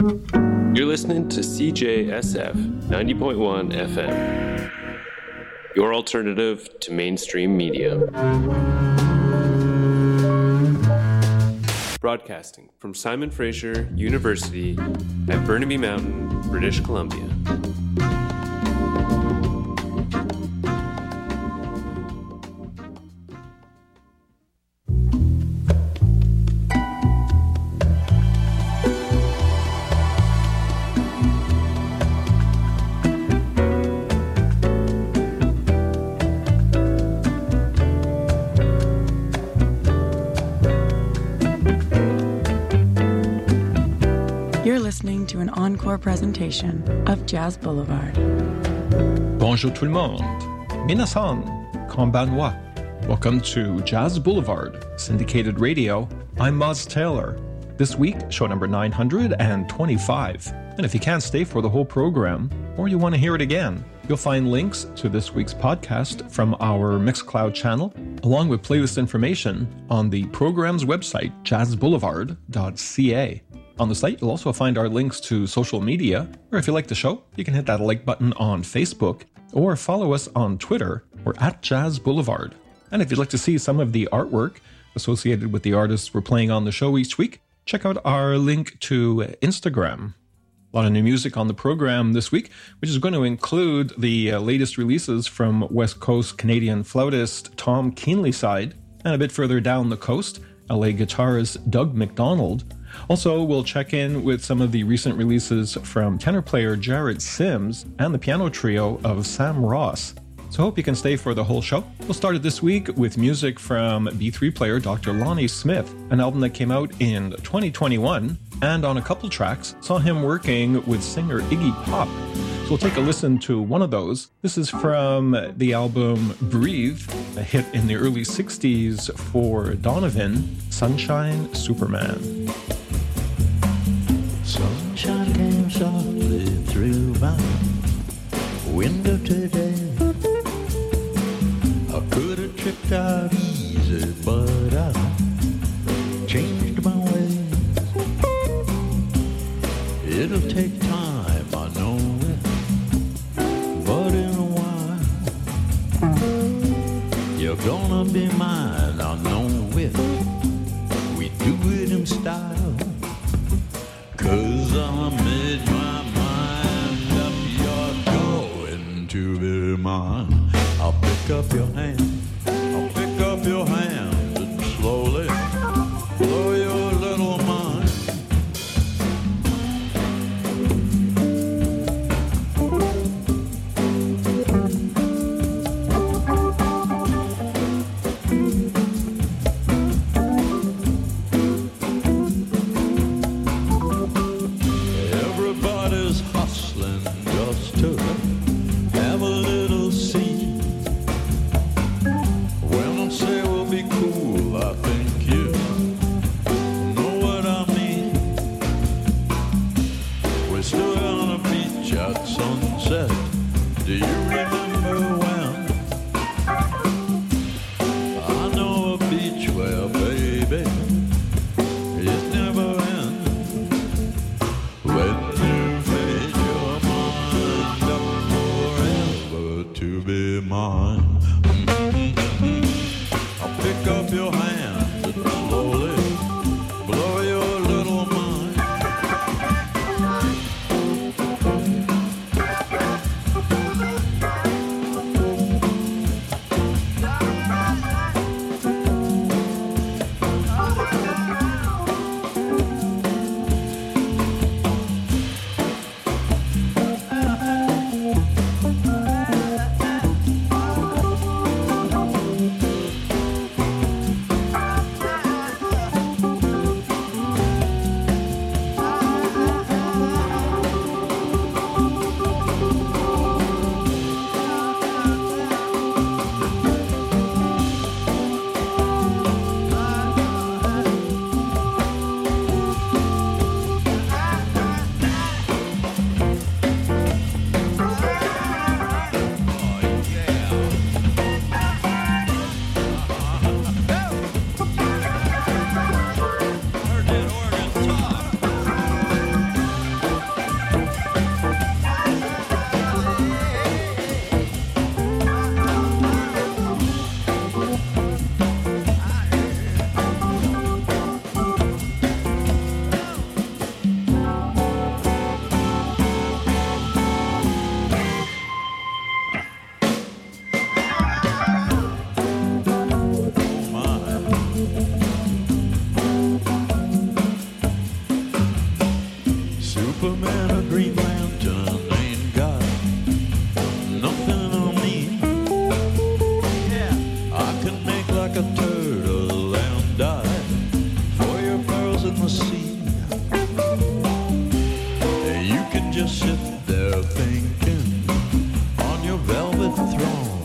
You're listening to CJSF 90.1 FM, your alternative to mainstream media. Broadcasting from Simon Fraser University at Burnaby Mountain, British Columbia. Listening to an encore presentation of Jazz Boulevard. Bonjour tout le monde. Minasan, konbanwa. Welcome to Jazz Boulevard, syndicated radio. I'm Moz Taylor. This week, show number 925. And if you can't stay for the whole program, or you want to hear it again, you'll find links to this week's podcast from our Mixcloud channel, along with playlist information on the program's website, jazzboulevard.ca. On the site, you'll also find our links to social media, or if you like the show, you can hit that like button on Facebook, or follow us on Twitter, or at Jazz Boulevard. And if you'd like to see some of the artwork associated with the artists we're playing on the show each week, check out our link to Instagram. A lot of new music on the program this week, which is going to include the latest releases from West Coast Canadian flautist Tom Keenlyside, and a bit further down the coast, LA guitarist Doug McDonald. Also, we'll check in with some of the recent releases from tenor player Jared Sims and the piano trio of Sam Ross. So I hope you can stay for the whole show. We'll start it this week with music from B3 player Dr. Lonnie Smith, an album that came out in 2021, and on a couple tracks saw him working with singer Iggy Pop. So we'll take a listen to one of those. This is from the album Breathe, a hit in the early 60s for Donovan, Sunshine Superman. Sunshine came softly through my window today. I could have tripped out easy, but I changed my ways. It'll take time, I know it, but in a while you're gonna be mine, I know it. We do it in style. 'Cause I made my mind up, you're going to be mine. I'll pick up your hand, I'll pick up your hand and slowly blow your little mind. Superman or Green Lantern ain't got nothing on me. I can make like a turtle and die for your pearls in the sea. You can just sit there thinking on your velvet throne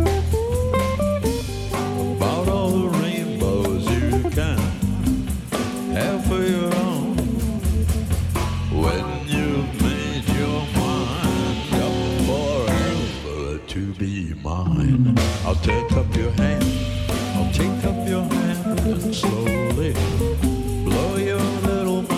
about all the rainbows you can have for your own. When you've made your mind up forever to be mine, I'll take up your hand, I'll take up your hand and slowly blow your little mind.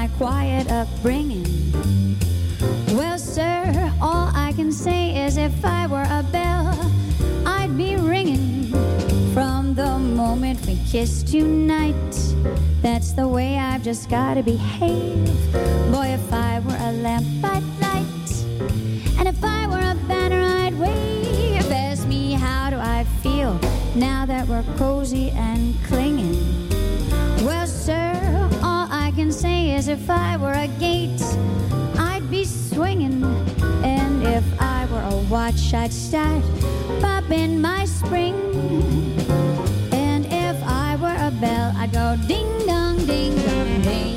my quiet upbringing. Well, sir, all I can say is if I were a bell, I'd be ringing from the moment we kissed tonight. That's the way I've just gotta behave. Boy, if I were a lamp, I'd light, and if I were a banner, I'd wave. Ask me, how do I feel now that we're cozy and clinging? Well, sir, all I can say is if I were a gate, I'd be swinging, and if I were a watch, I'd start popping my spring, and if I were a bell, I'd go ding dong, ding dong, ding.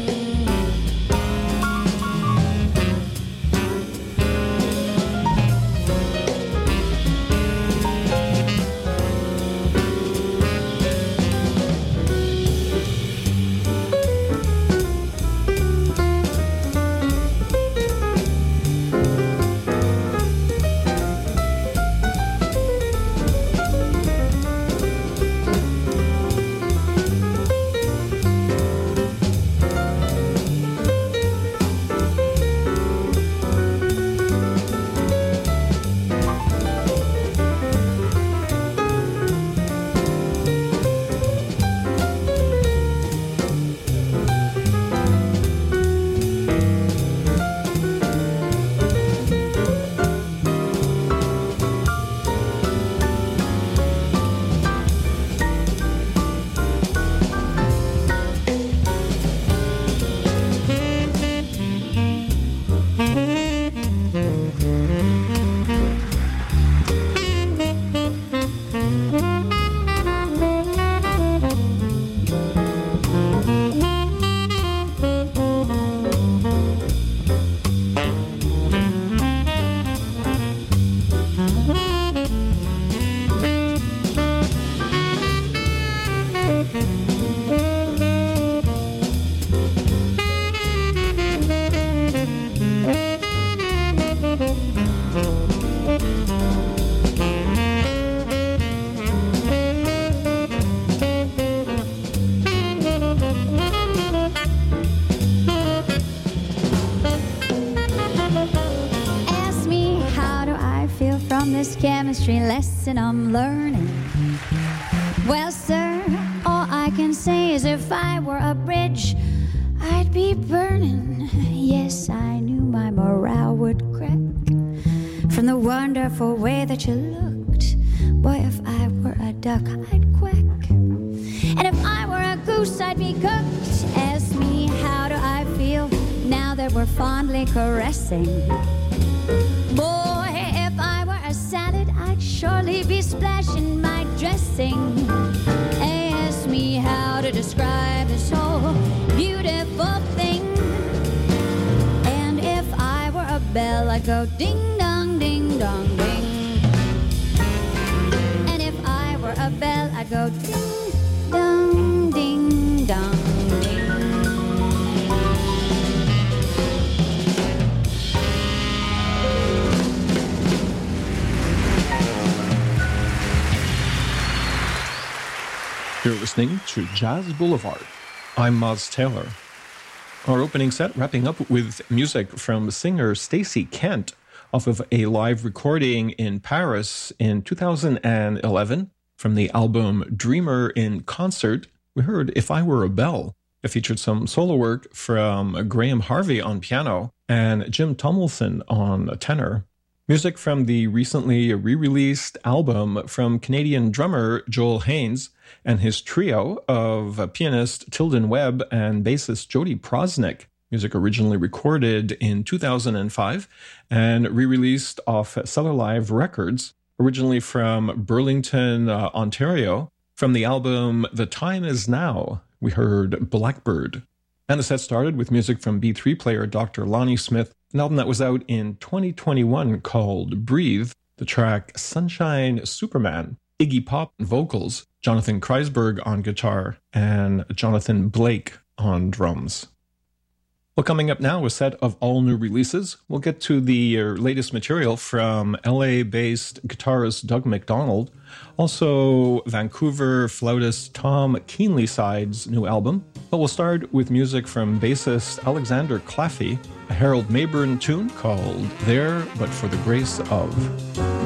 Chemistry lesson I'm learning. Well, sir, all I can say is if I were a bridge, I'd be burning. Yes, I knew my morale would crack from the wonderful way that you looked. Boy, if I were a duck, I'd quack, and if I were a goose, I'd be cooked. Ask me, how do I feel now that we're fondly caressing? Boy, if I were a salad, I'd surely be splashing my dressing. Ask me how to describe this whole beautiful thing, and if I were a bell, I'd go ding dong, ding dong, ding. And if I were a bell, I'd go ding dong, ding dong, ding. You're listening to Jazz Boulevard. I'm Moz Taylor. Our opening set wrapping up with music from singer Stacey Kent off of a live recording in Paris in 2011 from the album Dreamer in Concert. We heard If I Were a Bell. It featured some solo work from Graham Harvey on piano and Jim Tomlinson on tenor. Music from the recently re-released album from Canadian drummer Joel Haynes and his trio of pianist Tilden Webb and bassist Jody Prosnick. Music originally recorded in 2005 and re-released off Cellar Live Records, originally from Burlington, Ontario. From the album The Time Is Now, we heard Blackbird. And the set started with music from B3 player Dr. Lonnie Smith, an album that was out in 2021 called Breathe, the track Sunshine Superman, Iggy Pop on vocals, Jonathan Kreisberg on guitar, and Jonathan Blake on drums. Well, coming up now, a set of all new releases. We'll get to the latest material from LA-based guitarist Doug McDonald, also Vancouver flautist Tom Keenlyside's new album. But we'll start with music from bassist Alexander Claffey, a Harold Mayburn tune called There But For the Grace Of.